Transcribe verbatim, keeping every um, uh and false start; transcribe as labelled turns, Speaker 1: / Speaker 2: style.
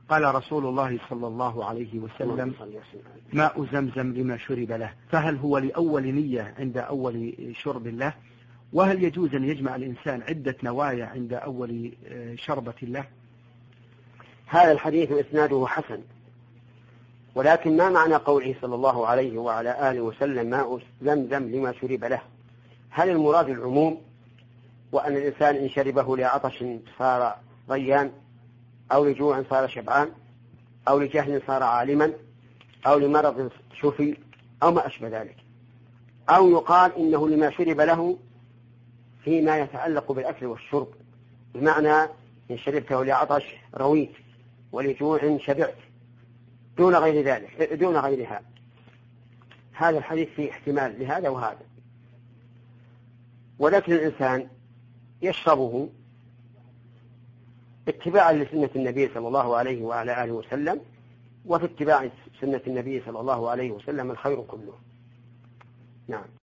Speaker 1: قال رسول الله صلى الله عليه وسلم: ماء زمزم لما شرب له. فهل هو لأول نية عند أول شرب له؟ وهل يجوز أن يجمع الإنسان عدة نوايا عند أول شربة له؟
Speaker 2: هذا الحديث إسناده حسن، ولكن ما معنى قوله صلى الله عليه وعلى آله وسلم ماء زمزم لما شرب له؟ هل المراد العموم، وأن الإنسان إن شربه لعطش صار ريان، أو لجوع صار شبعان، أو لجهل صار عالما، أو لمرض شفي، أو ما أشبه ذلك؟ أو يقال إنه لما شرب له فيما يتعلق بالأكل والشرب، بمعنى إن شربته لعطش رويت، ولجوع شبعت، دون غير ذلك دون غيرها. هذا الحديث فيه احتمال لهذا وهذا، ولكن الإنسان يشربه اتباعا لسنة النبي صلى الله عليه وعلى آله وسلم، وفي اتباع سنة النبي صلى الله عليه وسلم الخير كله. نعم.